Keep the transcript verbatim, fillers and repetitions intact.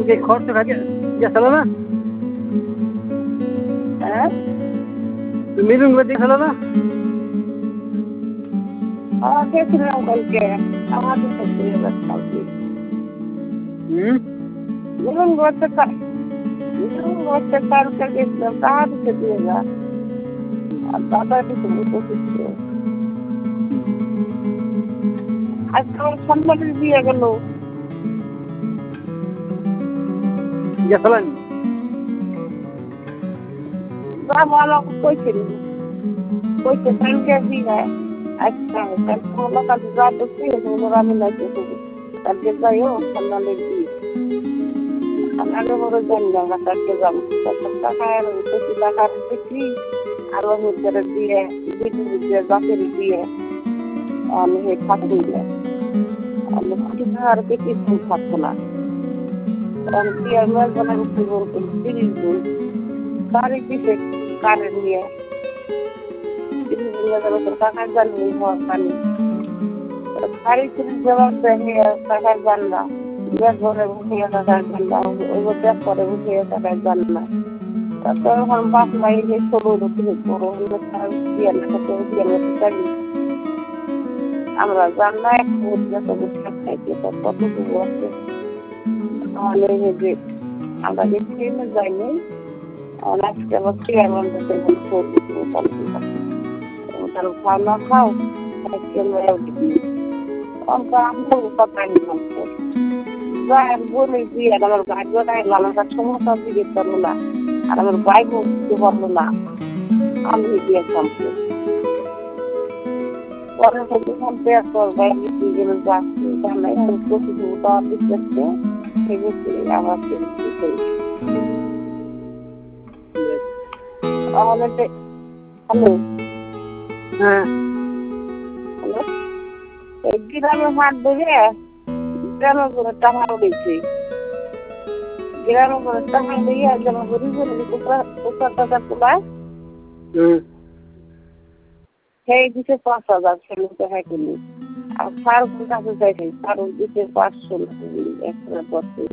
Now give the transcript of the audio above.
যে খরচ থাকে গেছিল না হ্যাঁ মিলন করে গেছিল না গেছিলাম কালকে আমাদের সাথে কালকে হুম মিলন করতে মিলন করতে কালকে গেছিলাম তাহার সাথে দিয়ে যা আর দাদা কিছু বুঝতে আজকে আমার সম্মানের বিয়ে গেল গেছিলেন বাবা আমাকে কইছিল কইছে কালকে বিয়ে আচ্ছা কালকে হলো কালকে যা দেখছি ওগুলো আমি লাগতে দেবো কালকে যাইও সম্মানের বিয়ে আগে বড় জানলাম না কালকে যাবো টাকা বেশি টাকা দেখি আরো ভিতরে দিয়ে দিদি দিয়ে বাপের দিয়ে আমি থাকবো না আমি খুশি থাকার বেশি ফুল থাকবো না কারণ বিয়ের মেজবানের উপর বলতো তিরিশ দিন তারিখ দিছে কারেন্ট নিয়ে তিরিশ দিন মেজবানের টাকা জানবি হওয়ার পানি তারিখ তিরিশ জবাব দেয় টাকার জান না মেজবানে বসে টাকার জান না ওই ব্যাগ করে বসে টাকার জান না তখন বাপ মাই ষোলো বছর বড় বিয়ের সাথে বিয়ের চাকরি আমরা জানলা এক খাইতে কতটুকু আছে তাহলে যে আমরা যে ট্রেনে যাইনি আজকে আবার চেয়ারম্যান তার খাওয়া খাও আজকে আমরাও কথা নিলাম যাই বলে দিয়ে আমার ভাগ্যটা এলাম আমার সমস্যা দিকে পারলো না আর আমার বাইকও দিতে পারলো না আমি দিয়ে কমপ্লিট পরে হচ্ছে ফোনপে কর বাইক দিয়ে যাচ্ছি জানাই প্রতি দেওয়া দিচ্ছে সেগুলো আবার আমাদের হ্যালো হ্যাঁ হ্যালো এই গ্রামে হাট ধরে গ্রামে করে টাকা উঠেছে গ্রামে করে টাকা দিয়ে জমা করি কোথাও টাকা তোলায় সেই দিতে পাঁচ হাজার ছেলেকে হ্যাঁ কিনি আর সার কাছে চাইছে সার দিতে পাঁচশো এক হাজার দশ